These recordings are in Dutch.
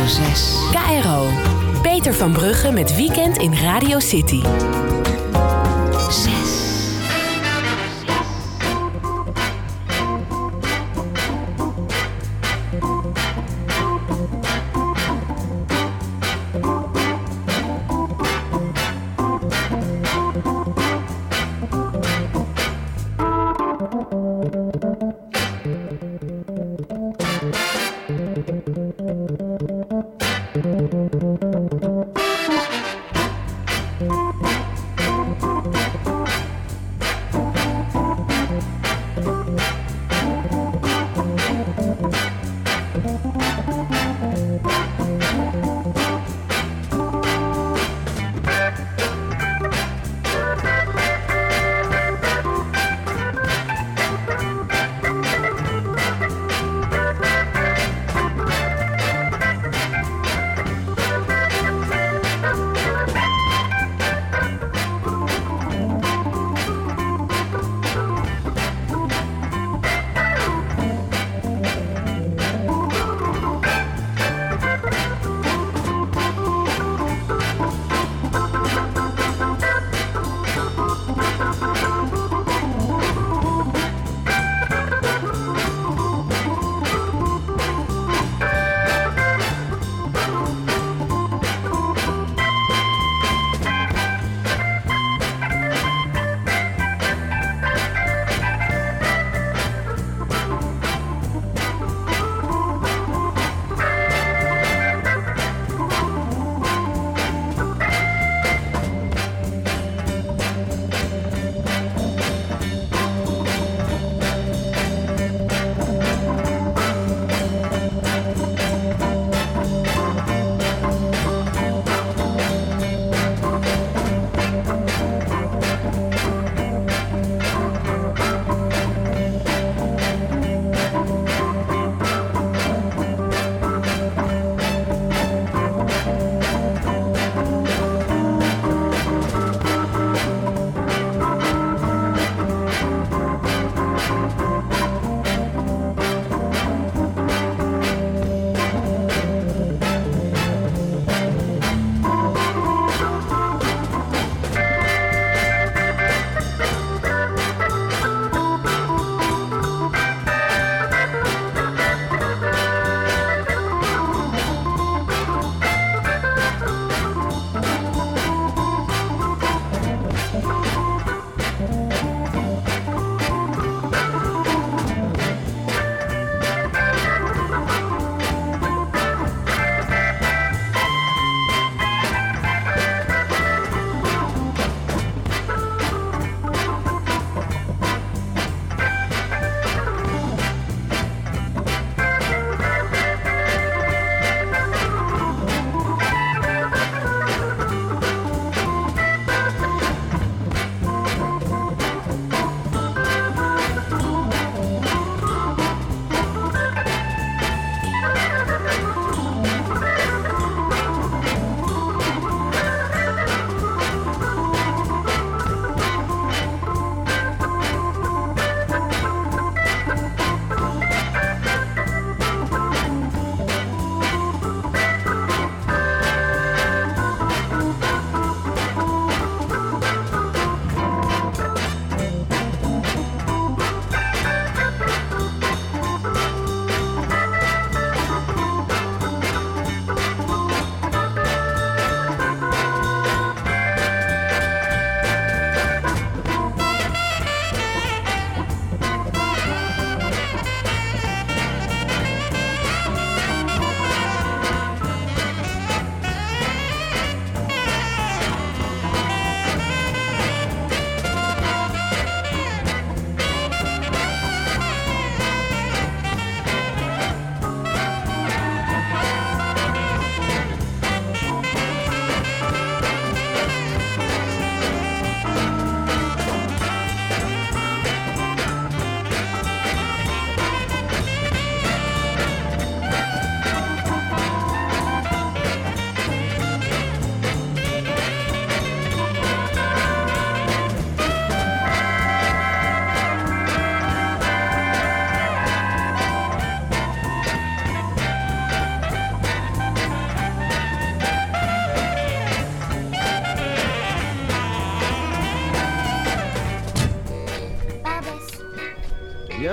6. KRO. Peter van Brugge met Weekend in Radio City. 6.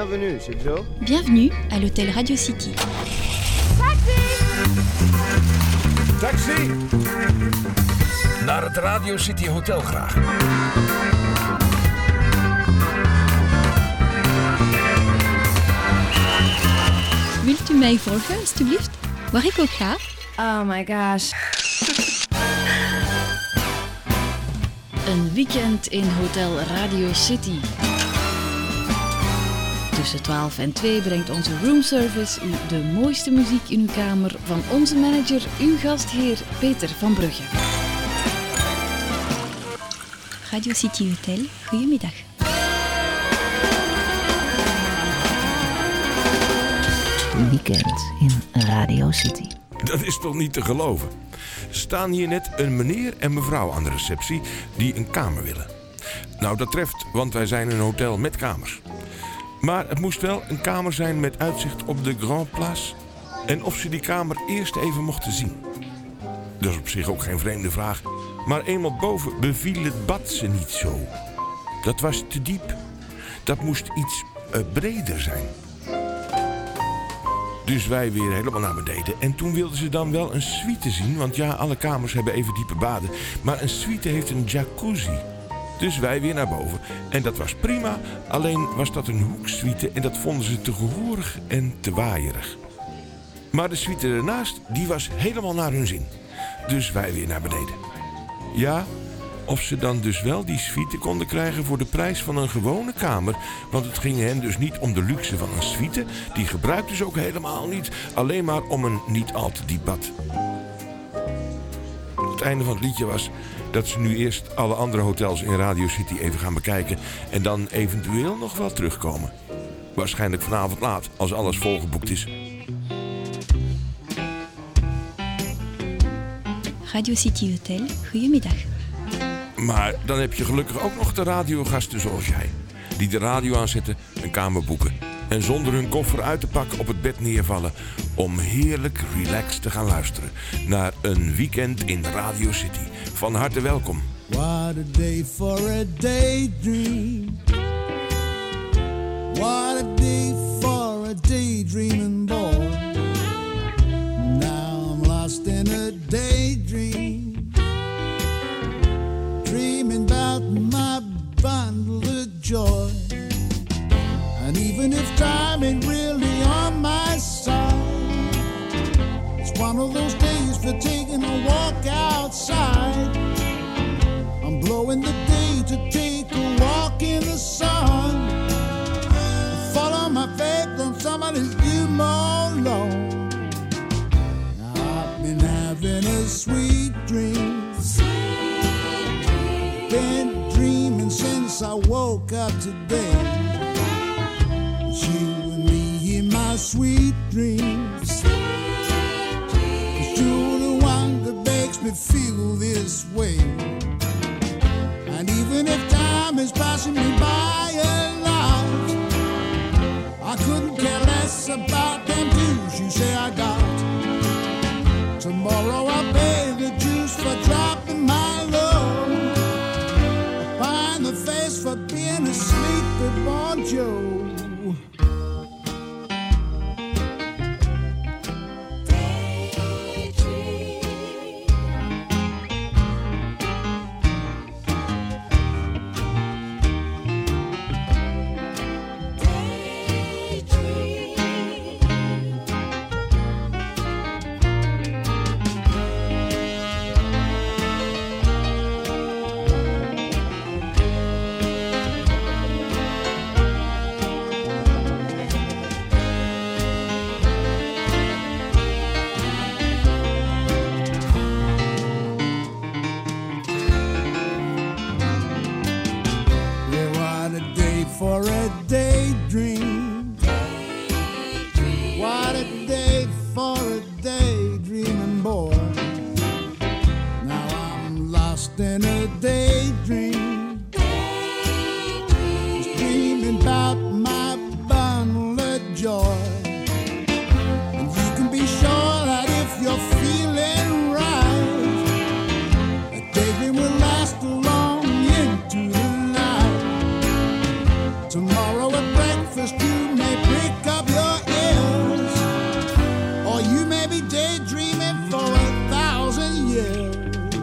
Bienvenue, c'est Joe. Bienvenue à l'hôtel Radio City. Taxi! Naar het Radio City Hotel graag. Wilt u mij volgen, alstublieft? Waar ik ook ga? Oh my gosh. Een weekend in Hotel Radio City. Tussen 12 en 2 brengt onze roomservice u de mooiste muziek in uw kamer van onze manager, uw gastheer Peter van Brugge. Radio City Hotel, goedemiddag. Weekend in Radio City. Dat is toch niet te geloven? Staan hier net een meneer en mevrouw aan de receptie die een kamer willen. Nou, dat treft, want wij zijn een hotel met kamers. Maar het moest wel een kamer zijn met uitzicht op de Grand Place. En of ze die kamer eerst even mochten zien. Dat is op zich ook geen vreemde vraag. Maar eenmaal boven beviel het bad ze niet zo. Dat was te diep. Dat moest iets breder zijn. Dus wij weer helemaal naar beneden. En toen wilden ze dan wel een suite zien. Want ja, alle kamers hebben even diepe baden. Maar een suite heeft een jacuzzi. Dus wij weer naar boven. En dat was prima. Alleen was dat een hoeksuite. En dat vonden ze te gehoorig en te waaierig. Maar de suite ernaast, die was helemaal naar hun zin. Dus wij weer naar beneden. Ja, of ze dan dus wel die suite konden krijgen voor de prijs van een gewone kamer. Want het ging hen dus niet om de luxe van een suite. Die gebruikten ze ook helemaal niet. Alleen maar om een niet al te diep bad. Het einde van het liedje was dat ze nu eerst alle andere hotels in Radio City even gaan bekijken. En dan eventueel nog wel terugkomen. Waarschijnlijk vanavond laat, als alles volgeboekt is. Radio City Hotel, goedemiddag. Maar dan heb je gelukkig ook nog de radiogasten zoals jij. Die de radio aanzetten, een kamer boeken. En zonder hun koffer uit te pakken op het bed neervallen. Om heerlijk relaxed te gaan luisteren naar een weekend in Radio City. Van harte welkom. What a day for a daydream. What a day for a daydreaming boy. Now I'm lost in a daydream. Dreaming about my bundle of joy. And even if time ain't really on my side, it's one of those days for taking a walk outside. I'm blowing the day to take a walk in the sun. Follow my faith on somebody's view more long. I've been having a sweet dream. Been dreaming since I woke up today. It's you and me in my sweet dreams. It's you the one that makes me feel this way. And even if time is passing me by alive, I couldn't care less about them dues you say I got. Tomorrow I'll pay the dues for dropping my load. Find the face for being asleep with Bon Joe. For a daydream. What a day for a daydreaming boy. Now I'm lost in a daydream. Just dreaming about my bundle of joy. And you can be sure that if you're feeling right, a daydream will last long into the night. Tomorrow at breakfast you maybe daydreaming for 1,000 years.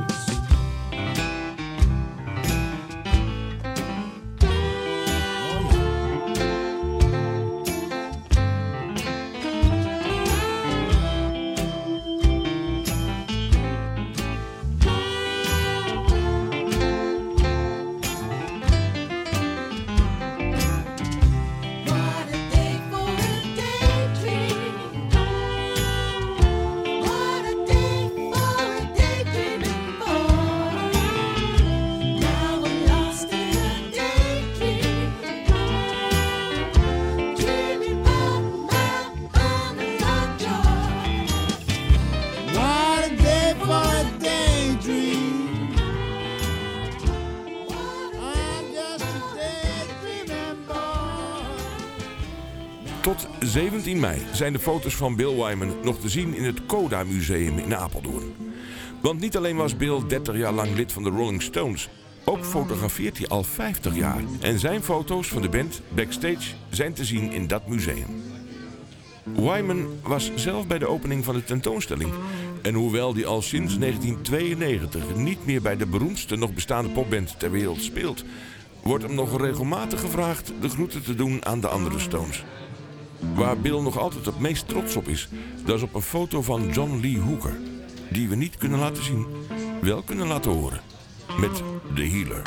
Tot 17 mei zijn de foto's van Bill Wyman nog te zien in het Coda Museum in Apeldoorn. Want niet alleen was Bill 30 jaar lang lid van de Rolling Stones, ook fotografeert hij al 50 jaar. En zijn foto's van de band backstage zijn te zien in dat museum. Wyman was zelf bij de opening van de tentoonstelling. En hoewel hij al sinds 1992 niet meer bij de beroemdste nog bestaande popband ter wereld speelt, wordt hem nog regelmatig gevraagd de groeten te doen aan de andere Stones. Waar Bill nog altijd het meest trots op is, dat is op een foto van John Lee Hooker, die we niet kunnen laten zien, wel kunnen laten horen, met The Healer.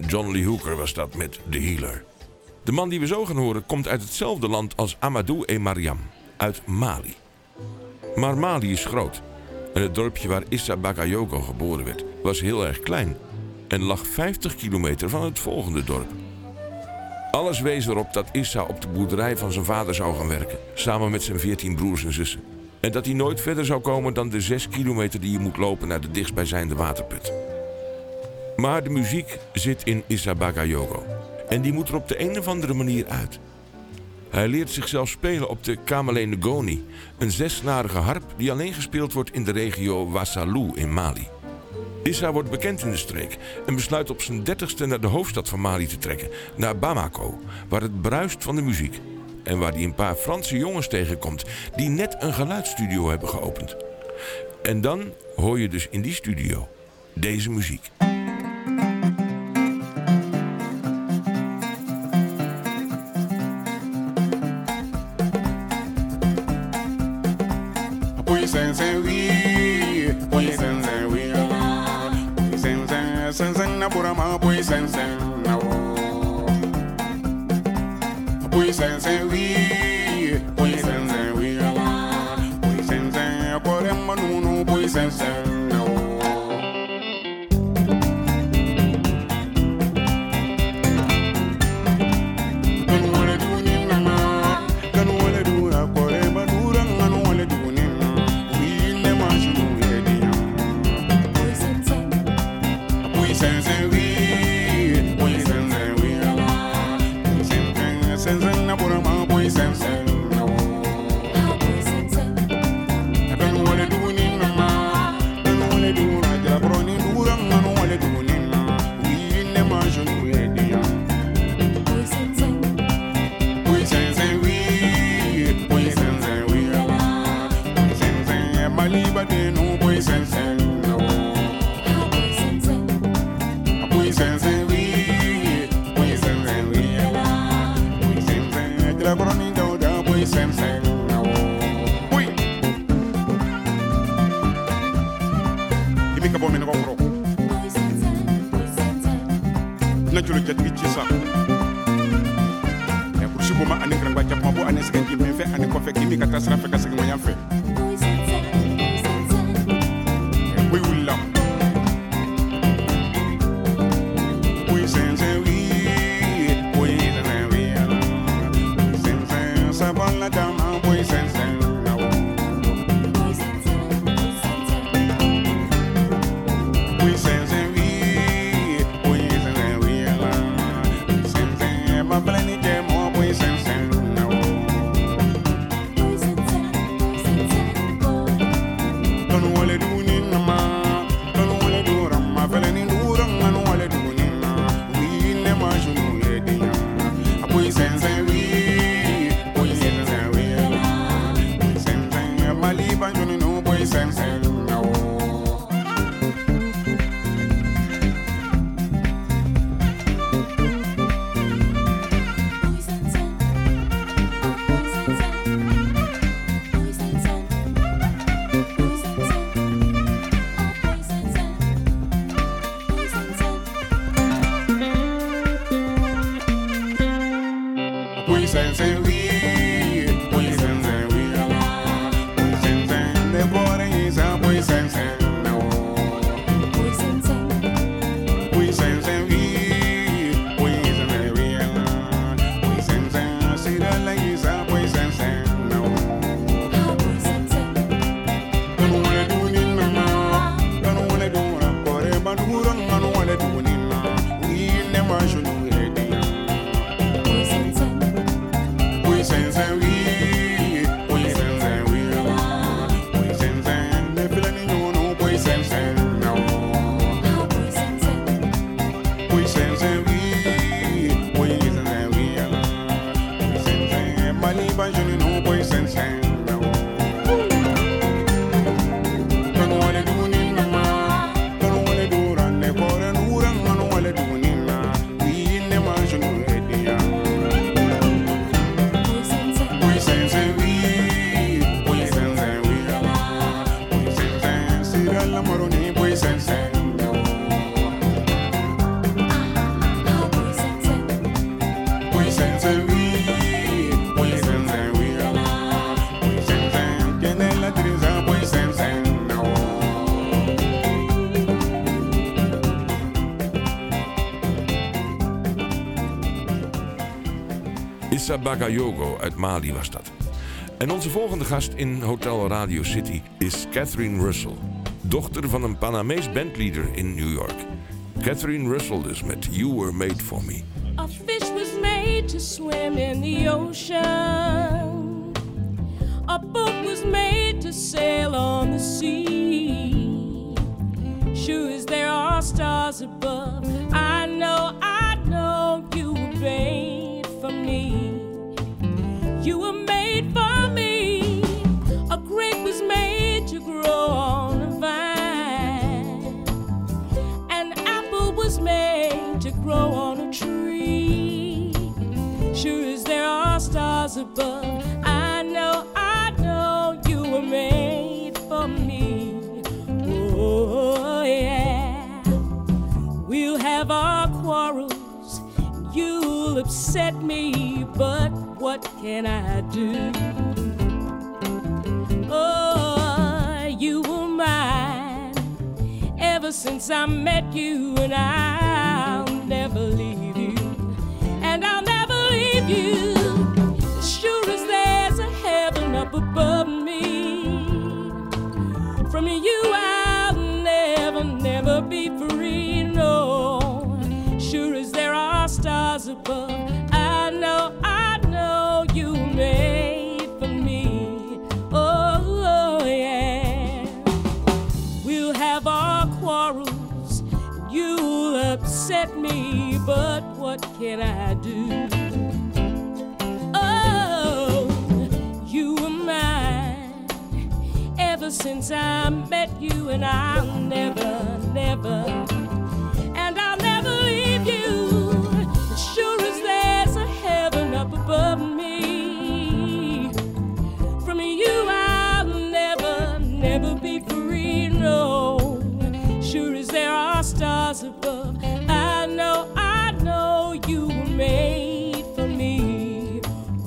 John Lee Hooker was dat met The Healer. De man die we zo gaan horen komt uit hetzelfde land als Amadou en Mariam, uit Mali. Maar Mali is groot. En het dorpje waar Issa Bakayoko geboren werd, was heel erg klein en lag 50 kilometer van het volgende dorp. Alles wees erop dat Issa op de boerderij van zijn vader zou gaan werken, samen met zijn 14 broers en zussen. En dat hij nooit verder zou komen dan de 6 kilometer die je moet lopen naar de dichtstbijzijnde waterput. Maar de muziek zit in Issa Bakayoko en die moet er op de een of andere manier uit. Hij leert zichzelf spelen op de Kamele Ngoni, een 6-snarige harp die alleen gespeeld wordt in de regio Wassalu in Mali. Issa wordt bekend in de streek en besluit op zijn 30ste naar de hoofdstad van Mali te trekken, naar Bamako, waar het bruist van de muziek. En waar hij een paar Franse jongens tegenkomt die net een geluidsstudio hebben geopend. En dan hoor je dus in die studio deze muziek. Issa Bagayogo uit Mali was dat. En onze volgende gast in Hotel Radio City is Catherine Russell. Dochter van een Panamees bandleader in New York. Catherine Russell dus met You Were Made For Me. A fish was made to swim in the ocean. A boat was made to sail on the sea. Sure as there are stars above, I know you were made for me. You were made for me. A grape was made to grow on a vine. An apple was made to grow on a tree. Sure as there are stars above, I know you were made for me. Oh yeah. We'll have our quarrels, you'll upset me, but what can I do? Oh, you were mine ever since I met you, and I'll never leave you, and I'll never leave you. As sure as there's a heaven up above me, from you I'll never be free, no. Sure as there are stars above, I know you made for me. Oh yeah. We'll have our quarrels, you'll upset me, but what can I do? Oh, you were mine ever since I met you, and I'll never and I'll never leave you. As sure as there's a heaven up above me, from you I'll never be free, no. Sure as there are stars above, I know you were made for me.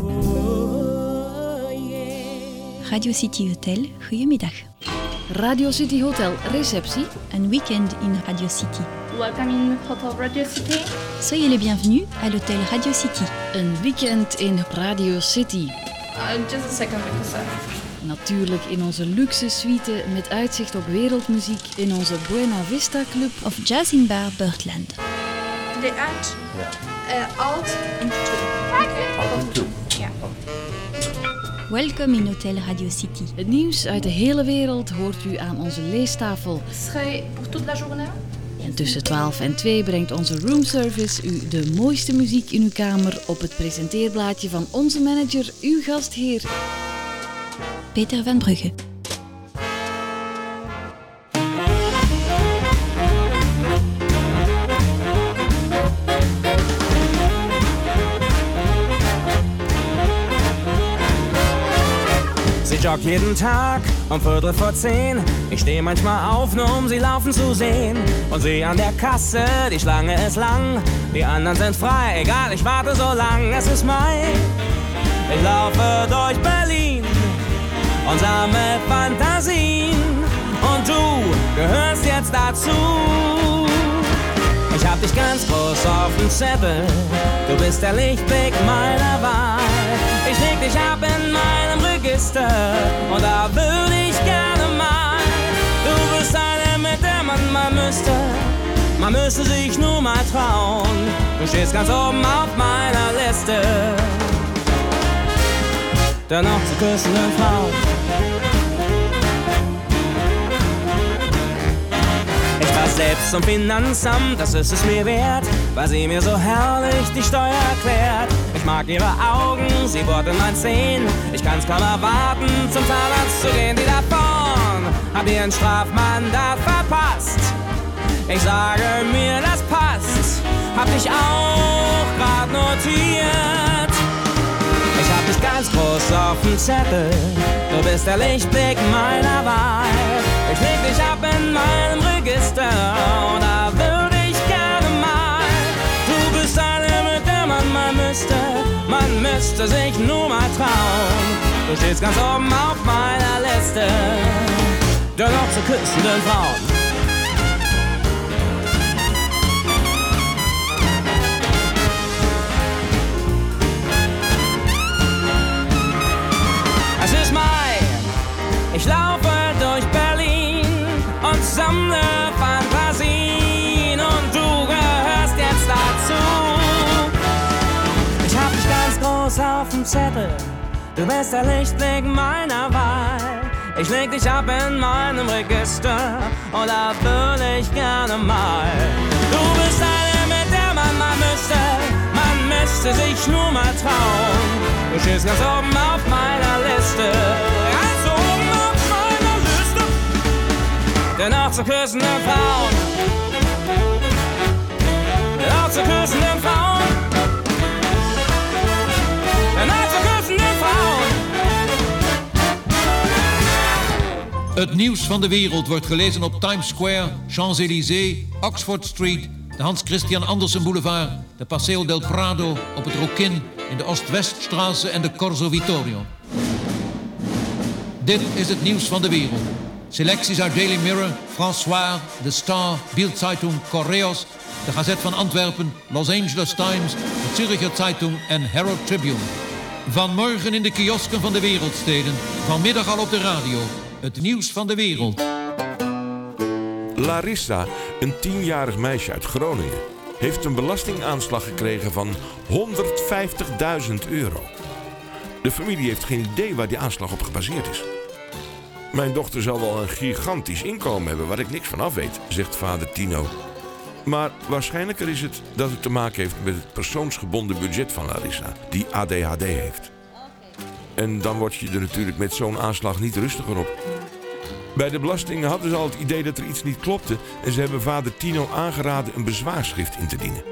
Oh yeah. Radio City Hotel, goedemiddag. Radio City Hotel, receptie. Un week-end in Radio City. Welcome in Hotel Radio City. Soyez les bienvenus à l'hôtel Radio City. Een weekend in Radio City. Just a second because Natuurlijk in onze luxe suite met uitzicht op wereldmuziek in onze Buena Vista Club. Of Jazz in Bar Birdland. they add alt into two. Alt into two. Yeah. Welkom in Hotel Radio City. Het nieuws uit de hele wereld hoort u aan onze leestafel. Serait pour toute la journée. En tussen 12 en 2 brengt onze roomservice u de mooiste muziek in uw kamer op het presenteerblaadje van onze manager, uw gastheer Peter van Brugge. Sie joggt jeden Tag um 10:15. Ich steh manchmal auf, nur um sie laufen zu sehen. Und sehe an der Kasse, die Schlange ist lang. Die anderen sind frei, egal, ich warte so lang. Es ist Mai, ich laufe durch Berlin und sammle Fantasien. Und du gehörst jetzt dazu. Ich hab dich ganz groß auf dem Zettel. Du bist der Lichtblick meiner Wahl. Ich leg dich ab in meinem Register und da würde ich gerne mal. Du bist eine, mit der man mal müsste. Man müsste sich nur mal trauen. Du stehst ganz oben auf meiner Liste der noch zu küssenden Frauen. Ich war selbst zum Finanzamt, das ist es mir wert, weil sie mir so herrlich die Steuer erklärt. Ich mag ihre Augen, sie bohrt in mein Zehen. Ich kann's kaum erwarten, zum Zahnarzt zu gehen. Die da vorn hat ihren Strafmandat verpasst. Ich sage mir, das passt, hab dich auch grad notiert. Ich hab dich ganz groß auf dem Zettel, du bist der Lichtblick meiner Wahl. Ich leg dich ab in meinem Register und da würde ich gerne mal. Du bist eine, mit der man mal müsste. Man müsste sich nur mal trauen. Du stehst ganz oben auf meiner Liste der noch zu küssenden Frauen. Zettel, du bist der Lichtblick meiner Wahl. Ich leg dich ab in meinem Register und da will ich gerne mal. Du bist eine, mit der man müsste sich nur mal trauen. Du stehst ganz oben auf meiner Liste, ganz oben auf meiner Liste der noch zu küssenden Frauen, der noch zu küssenden Frauen, der noch zu küssenden Frauen. Het nieuws van de wereld wordt gelezen op Times Square, Champs-Élysées, Oxford Street, de Hans Christian Andersen Boulevard, de Paseo del Prado, op het Rokin, in de Oost-Weststraße en de Corso Vittorio. Dit is het nieuws van de wereld. Selecties uit Daily Mirror, François, The Star, Bild-Zeitung, Correos, de Gazet van Antwerpen, Los Angeles Times, de Zürcher Zeitung en Herald Tribune. Vanmorgen in de kiosken van de wereldsteden, vanmiddag al op de radio. Het nieuws van de wereld. Larissa, een 10-jarig meisje uit Groningen, heeft een belastingaanslag gekregen van €150.000. De familie heeft geen idee waar die aanslag op gebaseerd is. Mijn dochter zal wel een gigantisch inkomen hebben waar ik niks van af weet, zegt vader Tino. Maar waarschijnlijker is het dat het te maken heeft met het persoonsgebonden budget van Larissa, die ADHD heeft. En dan word je er natuurlijk met zo'n aanslag niet rustiger op. Bij de belasting hadden ze al het idee dat er iets niet klopte en ze hebben vader Tino aangeraden een bezwaarschrift in te dienen.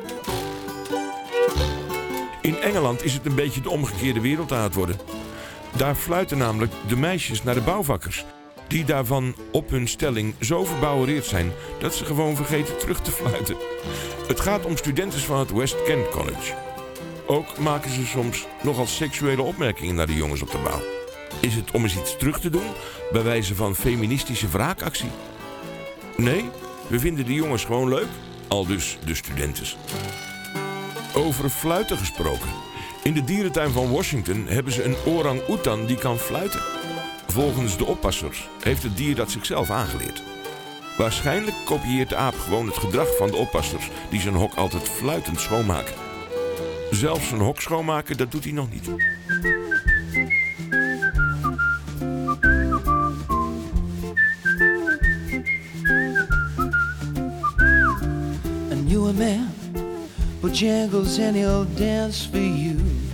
In Engeland is het een beetje de omgekeerde wereld aan het worden. Daar fluiten namelijk de meisjes naar de bouwvakkers, die daarvan op hun stelling zo verbouwereerd zijn dat ze gewoon vergeten terug te fluiten. Het gaat om studenten van het West Kent College. Ook maken ze soms nogal seksuele opmerkingen naar de jongens op de bouw. Is het om eens iets terug te doen, bij wijze van feministische wraakactie? Nee, we vinden de jongens gewoon leuk, aldus de studentes. Over fluiten gesproken. In de dierentuin van Washington hebben ze een orang-oetan die kan fluiten. Volgens de oppassers heeft het dier dat zichzelf aangeleerd. Waarschijnlijk kopieert de aap gewoon het gedrag van de oppassers die zijn hok altijd fluitend schoonmaken. Zelfs zijn hok schoonmaken, dat doet hij nog niet. I knew a man Bojangles and he'll dance for you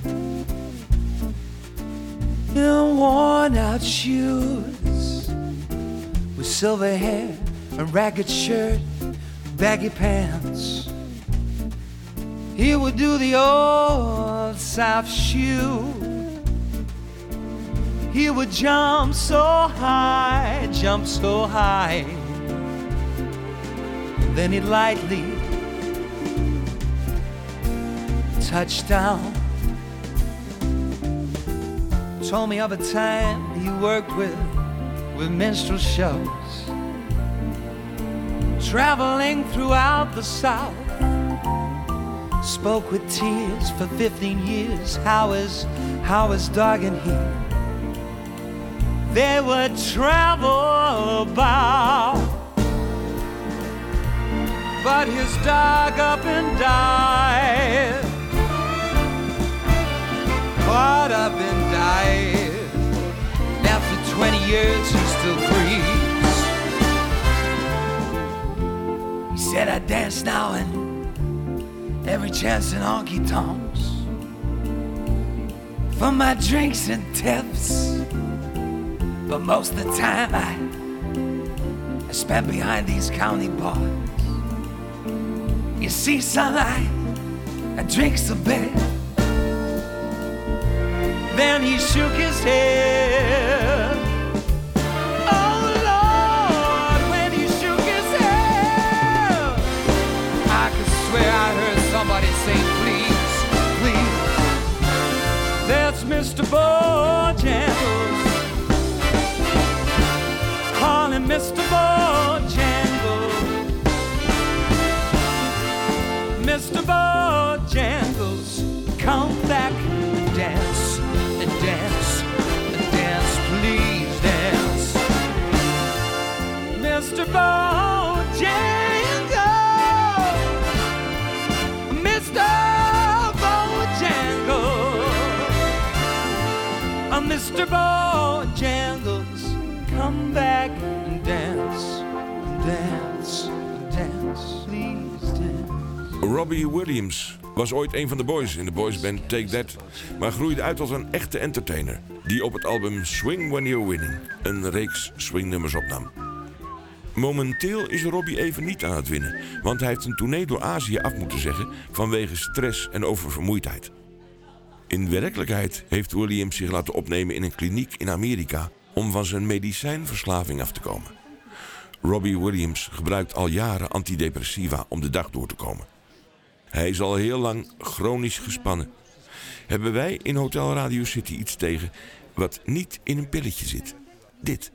in worn out shoes with silver hair, a ragged shirt, baggy pants. He would do the old South shoe. He would jump so high, and then he'd lightly touch down. Told me of a time he worked with minstrel shows, traveling throughout the South. Spoke with tears for 15 years how his dog and he, they would travel about. But his dog up and died, caught up and died. And after 20 years he still grieves. He said, I dance now and every chance in honky-tonks for my drinks and tips, but most of the time I spend behind these county bars. You see, son, I drinks a bit. Then he shook his head. Oh Lord, when he shook his head, I could swear I heard somebody say, please, please. That's Mr. Bojangles. Call him Mr. Bojangles. Mr. Bojangles, come back and dance, and dance, and dance, please dance. Mr. Bojangles, Mr. Bojangles, Robbie Williams was ooit een van de boys in de boysband Take That, maar groeide uit als een echte entertainer die op het album Swing When You're Winning een reeks swingnummers opnam. Momenteel is Robbie even niet aan het winnen, want hij heeft een tournee door Azië af moeten zeggen vanwege stress en oververmoeidheid. In werkelijkheid heeft Williams zich laten opnemen in een kliniek in Amerika om van zijn medicijnverslaving af te komen. Robbie Williams gebruikt al jaren antidepressiva om de dag door te komen. Hij is al heel lang chronisch gespannen. Hebben wij in Hotel Radio City iets tegen wat niet in een pilletje zit? Dit.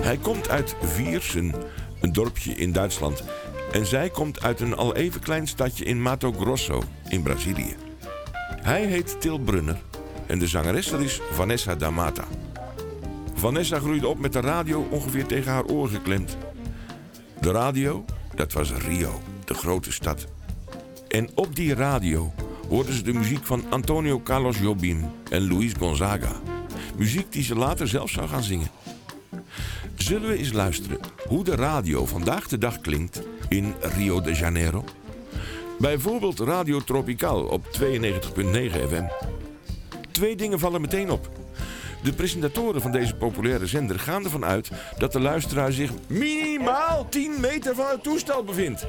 Hij komt uit Viersen, een dorpje in Duitsland. En zij komt uit een al even klein stadje in Mato Grosso in Brazilië. Hij heet Til Brunner en de zangeres dat is Vanessa da Mata. Vanessa groeide op met de radio ongeveer tegen haar oor geklemd. De radio, dat was Rio, de grote stad. En op die radio hoorden ze de muziek van Antonio Carlos Jobim en Luis Gonzaga. Muziek die ze later zelf zou gaan zingen. Zullen we eens luisteren hoe de radio vandaag de dag klinkt in Rio de Janeiro? Bijvoorbeeld Radio Tropical op 92.9 FM. 2 dingen vallen meteen op. De presentatoren van deze populaire zender gaan ervan uit dat de luisteraar zich minimaal 10 meter van het toestel bevindt.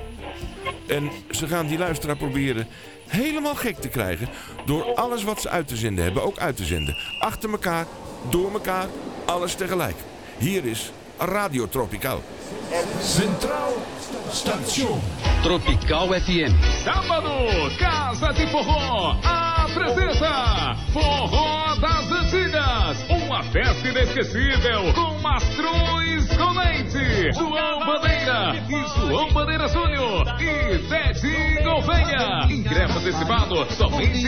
En ze gaan die luisteraar proberen helemaal gek te krijgen door alles wat ze uit te zenden hebben ook uit te zenden. Achter elkaar, door elkaar, alles tegelijk. Hier is Radio Tropical. Centraal Station. Tropical FM. Sábado, Casa de Forró apresenta Forró das Antigas. Uma festa inesquecível com Mastruz com Leite, João Bandeira e João Bandeira Júnior e Tedinho Gouveia. Ingresso antecipado somente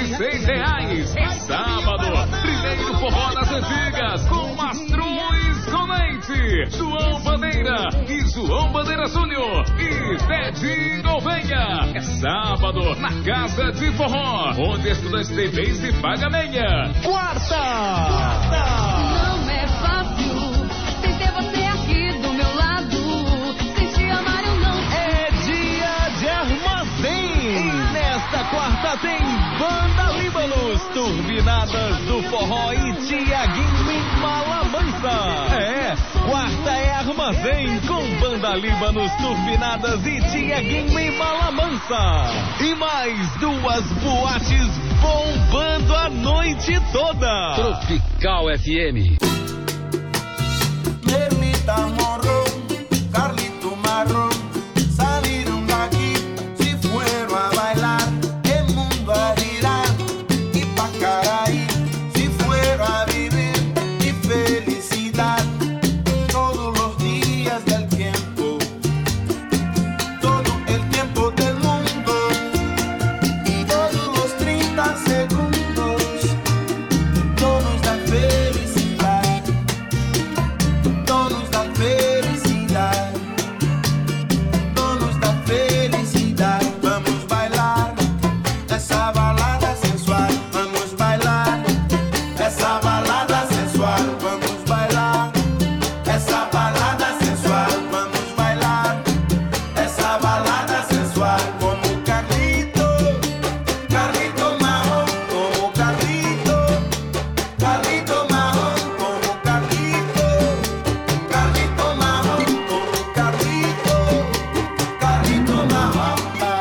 R$6. Sábado, primeiro Forró das Antigas com Mastruz com Leite, João Bandeira e João Bandeira Júnior e Tedinho Gouveia. É sábado na Casa de Forró, onde estudante tem vez e paga meia. Quarta! Não é fácil sem ter você aqui do meu lado. Sem te amar eu não. É dia de armazém. E nesta quarta tem Banda Líbanos, Turbinadas do Forró e Tiaguinho em Malamansa. É, quarta é armazém com Banda Líbanos, Turbinadas e Tiaguinho em Malamansa. E mais 2 boates bombando a noite toda. Tropical FM. Merlita Morro, Carlito Marrón, salieron de aquí, si fueron a bailar, el mundo a girar, y pa' Caraí, si fueron a vivir, y felicidad, todos los días del tiempo, todo el tiempo del mundo, y todos los 30 segundos, todos da felicidad, todos da felicidad, todos da felicidad. Vamos bailar essa balada sensual, vamos bailar essa balada sensual, vamos bailar essa balada sensual, vamos bailar essa balada sensual. Como Carlito, Carlito Marrón, como Carlito, Carlito Marrón, como Carlito, Carlito Marrón, como Carlito, Carlito Marrón.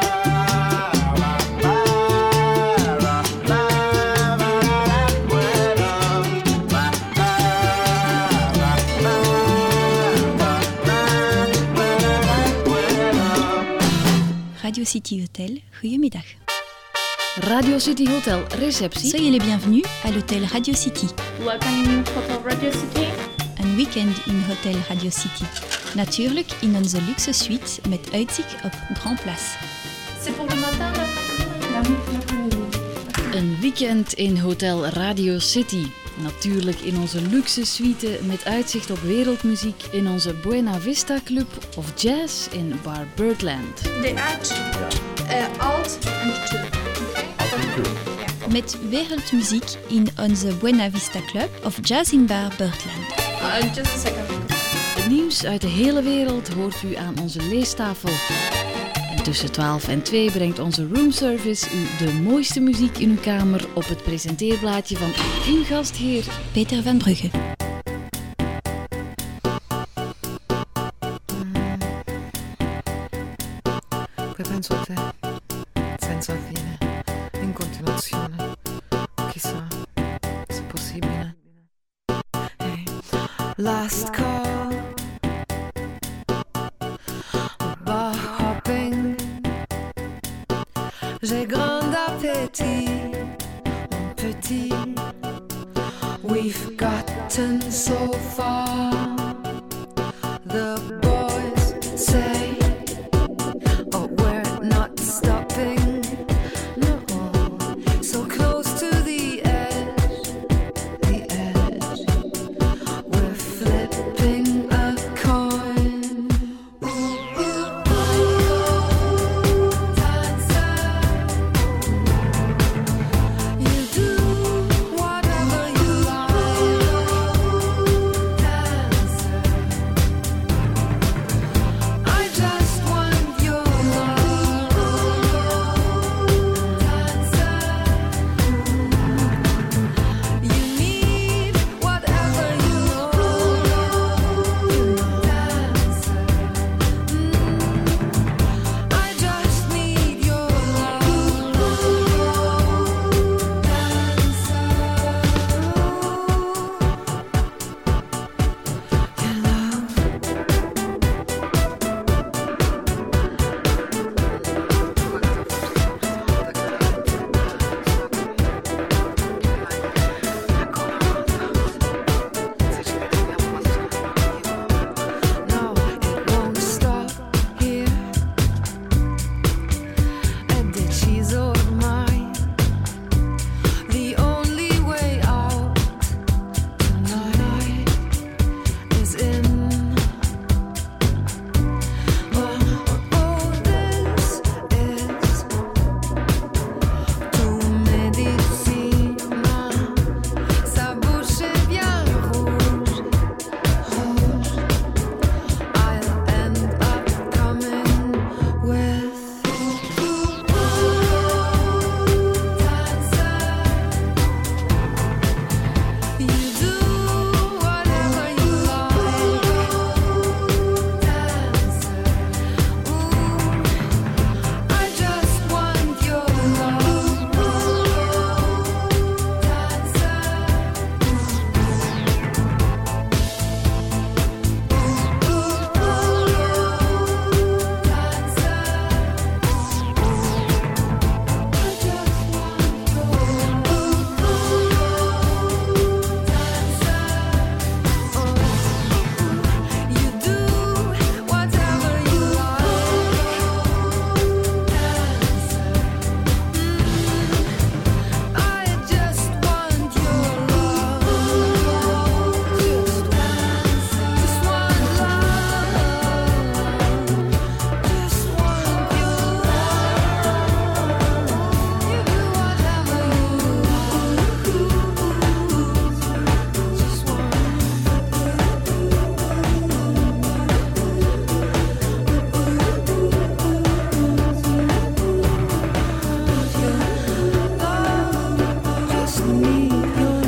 Radio City Hotel, goedemiddag. Radio City Hotel, receptie. Soyez les bienvenus à l'hôtel Radio City. Welcome in Hotel Radio City. Een weekend in Hotel Radio City. Natuurlijk in onze luxe suite met uitzicht op Grand Place. C'est pour le matin, Een weekend in Hotel Radio City. Natuurlijk in onze luxe suite met uitzicht op wereldmuziek in onze Buena Vista Club of jazz in Bar Birdland. They add alt and two. Met wereldmuziek in onze Buena Vista Club of jazz in Bar Birdland. Just a second. Het nieuws uit de hele wereld hoort u aan onze leestafel. En tussen 12 en 2 brengt onze roomservice u de mooiste muziek in uw kamer op het presenteerblaadje van uw gastheer Peter van Brugge. Poi penso a te, senza fine, in continuazione. Chissà se è possibile. Hey. Last call, bar hopping. J'ai grand appétit, mon petit. We've gotten so far. The boys say, oh, we're not stopping. No, so close to the edge. We're flipping a coin. You do whatever you I just want your love, you need whatever you I just need your No, it won't stop here. And that she's all mine. The only way out tonight is in. Oh, this is tu medicina. Sa bouche est bien rouge. I'll end up coming with you do whatever you I just want your You do whatever you I just want your love. Just want love. Just want your You do whatever you Just Just need your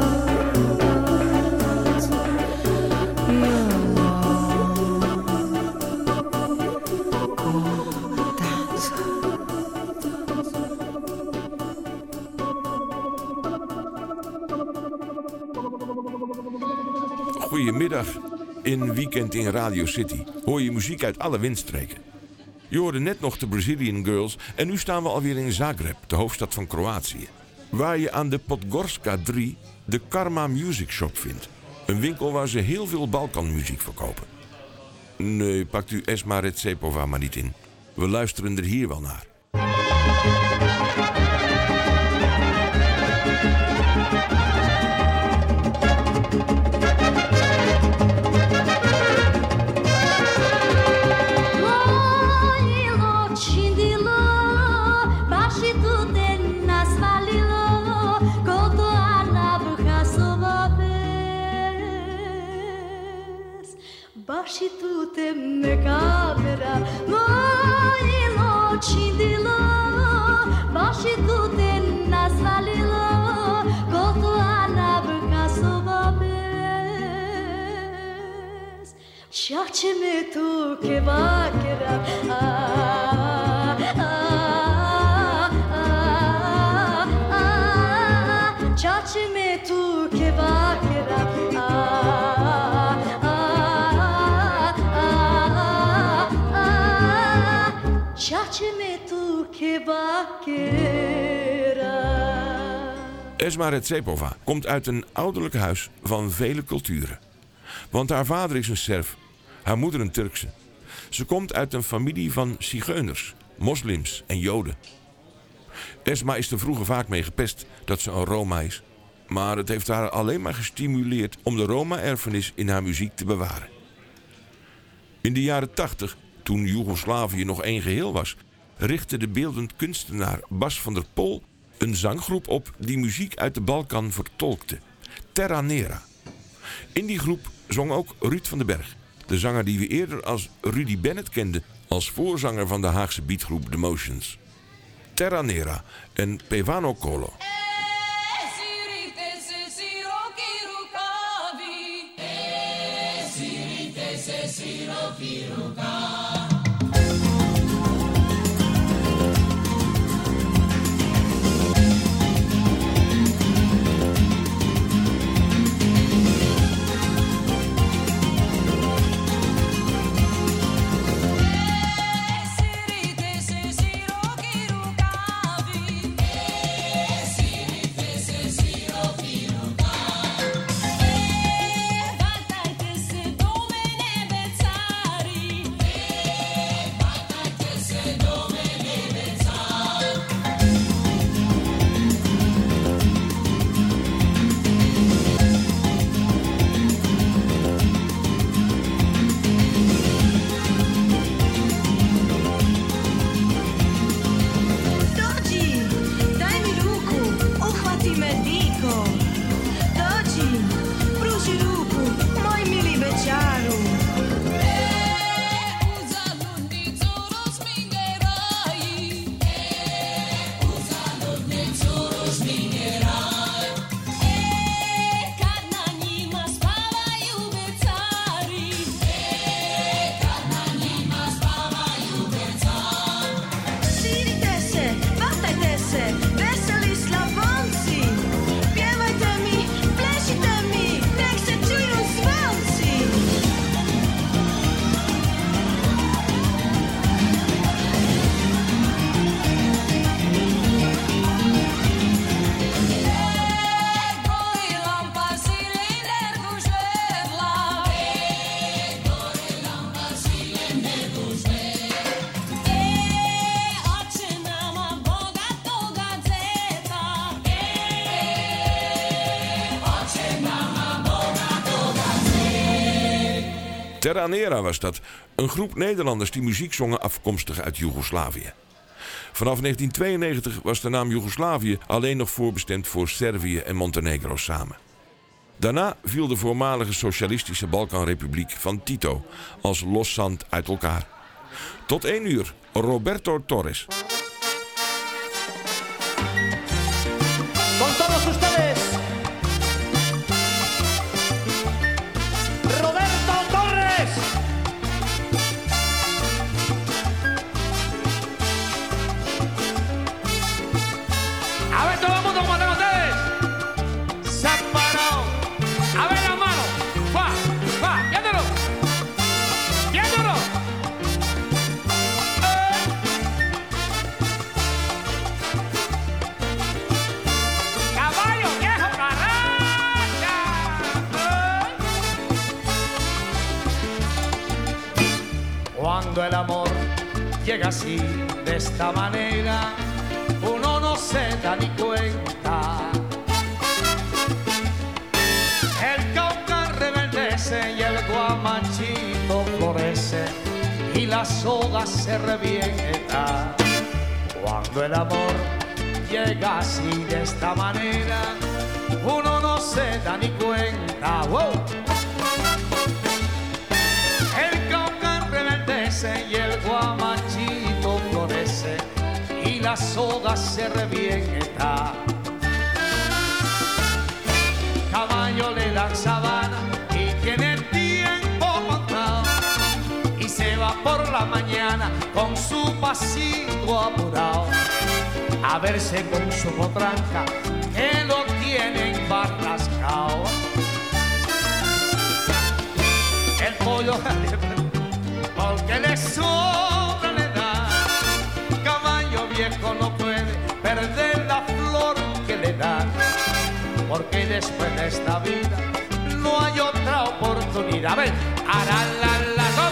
Goedemiddag. In Weekend in Radio City hoor je muziek uit alle windstreken. Je hoorde net nog de Brazilian Girls en nu staan we alweer in Zagreb, de hoofdstad van Kroatië. Waar je aan de Podgorska 3 de Karma Music Shop vindt. Een winkel waar ze heel veel Balkanmuziek verkopen. Nee, pakt u Esma Retsepova maar niet in. We luisteren er hier wel naar. Baš i tu te me kamera, mojilo čindilo, baš i tu te nazvalilo, gotovo na vrha soba bez. Čače me tu kebakera, čače me tu kebakera, Esma Retsepova komt uit een ouderlijk huis van vele culturen. Want haar vader is een Serf, Haar moeder een Turkse. Ze komt uit een familie van zigeuners, moslims en joden. Esma is er vroeger vaak mee gepest dat ze een Roma is. Maar het heeft haar alleen maar gestimuleerd om de Roma-erfenis in haar muziek te bewaren. In de jaren 80, toen Joegoslavië nog één geheel was, richtte de beeldend kunstenaar Bas van der Pol een zanggroep op die muziek uit de Balkan vertolkte. Terra Nera. In die groep zong ook Ruud van den Berg, de zanger die we eerder als Rudy Bennett kenden als voorzanger van de Haagse beatgroep The Motions. Terra Nera en Pevano Colo. Terra Nera was dat, een groep Nederlanders die muziek zongen afkomstig uit Joegoslavië. Vanaf 1992 was de naam Joegoslavië alleen nog voorbestemd voor Servië en Montenegro samen. Daarna viel de voormalige socialistische Balkanrepubliek van Tito als los zand uit elkaar. Tot 1 uur, Roberto Torres. Con todos ustedes, Roberto Torres. A ver todo el mundo como están ustedes. Se han parado. A ver la mano. Va, va, viéndolo. Viéndolo. Caballo viejo, carracha. Cuando el amor llega así, de esta manera, uno no se da ni cuenta. El Cauca reverdece y el guamachito florece y la soga se revienta. Cuando el amor llega así de esta manera, uno no se da ni cuenta. ¡Wow! El Cauca reverdece y el guamachito florece y la soga se revienta. Caballo le dan sabana y tiene tiempo contado y se va por la mañana con su pasito apurado a verse con su potranca que lo tiene embarrascado. El pollo porque le sobra le da. Caballo viejo no puede perder la flor que le dan, porque después de esta vida no hay otra oportunidad. A ver, la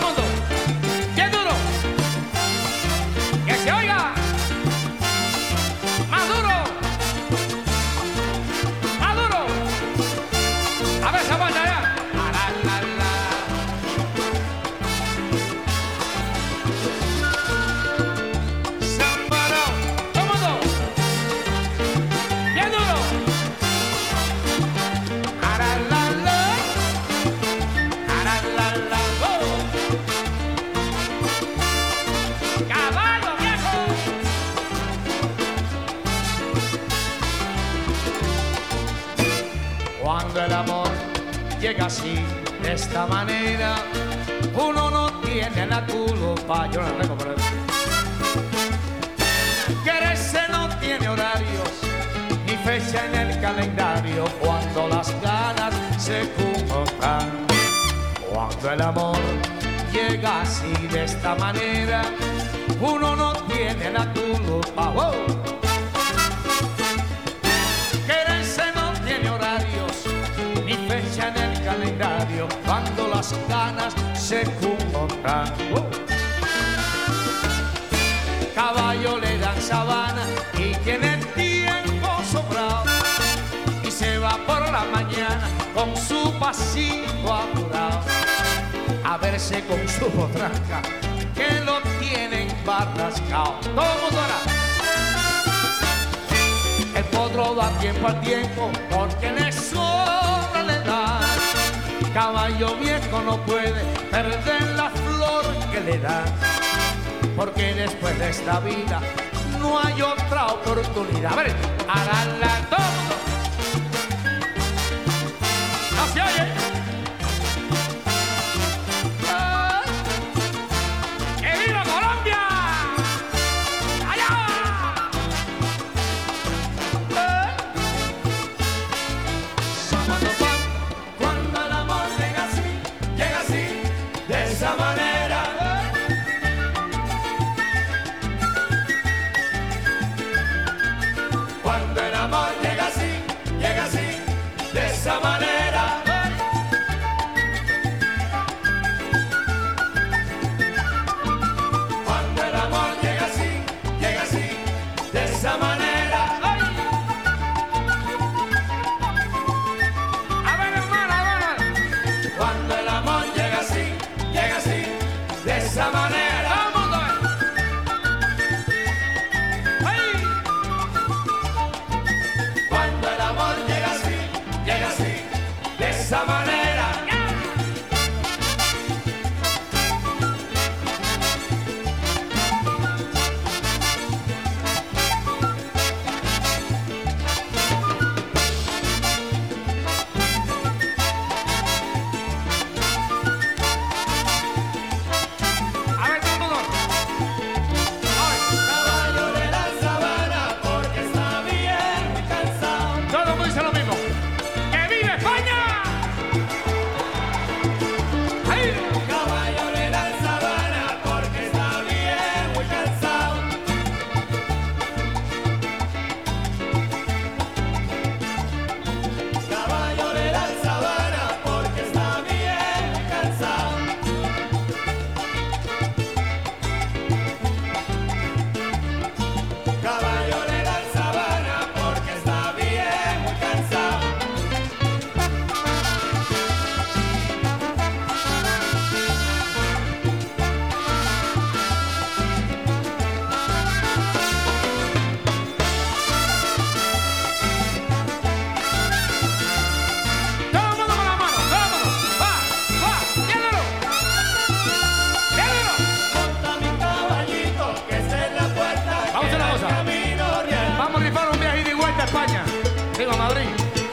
llega así, de esta manera. Uno no tiene la culpa. Yo no la tengo, pero quererse no tiene horarios ni fecha en el calendario. Cuando las ganas se juntan, cuando el amor llega así, de esta manera, uno no tiene la culpa. ¡Wow! Quererse no tiene horarios ni fecha en el calendario. Cuando las ganas se juntan, ¡wow! Caballo le dan sabana y tiene tiempo sobrado, y se va por la mañana con su pasito apurado a verse con su potranca, que lo tienen barrascao. Todo el mundo hará. El potro da tiempo al tiempo porque le sobra la edad. Caballo viejo no puede perder la flor que le da, porque después de esta vida no hay otra oportunidad. A ver, háganla todo. No se oye. ¡Que viva Colombia! ¡Allá! Cuando el amor llega así, de esa manera. Cuando el amor llega así, de esa manera. Cuando el amor llega así, de esa manera. A ver, hermano, a ver. Cuando el amor llega así, de esa manera. Vamos a ver. Cuando el amor llega así, de esa manera. A ver, todo el mundo. Caballo de la sabana porque está bien cansado. Todo el mundo dice lo mismo. ¡Que vive España! ¡Ahí! Caballo de la sabana porque está bien muy cansado. Caballo de la sabana porque está bien cansado. Caballo de la sabana porque está bien muy cansado. Todo el mundo con la mano, todo el mundo. Va, llévalo. Llévalo. Monta mi caballito que está en la puerta. Vamos a una cosa. Vamos a rifar un viaje ida y vuelta a España. Digo, a Madrid.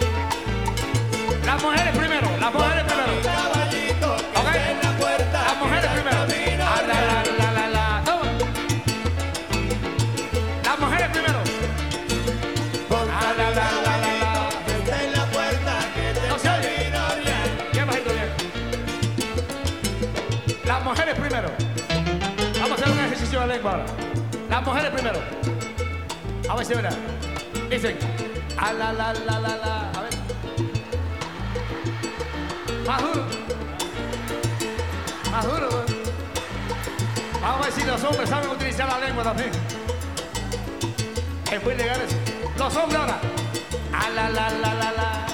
Las mujeres primero, las mujeres primero. ¿Ok? Las mujeres primero. Ah, la. Toma. Las mujeres primero. Ah, la. No se oye. Bien bajito, bien. Las mujeres primero. Vamos a hacer un ejercicio de lengua ahora. Las mujeres primero. A ver si verá. Dicen. A la. A ver. Más duro. Más duro. Vamos a ver si los hombres saben utilizar la lengua también. Es muy legal eso. Los hombres ahora. A la.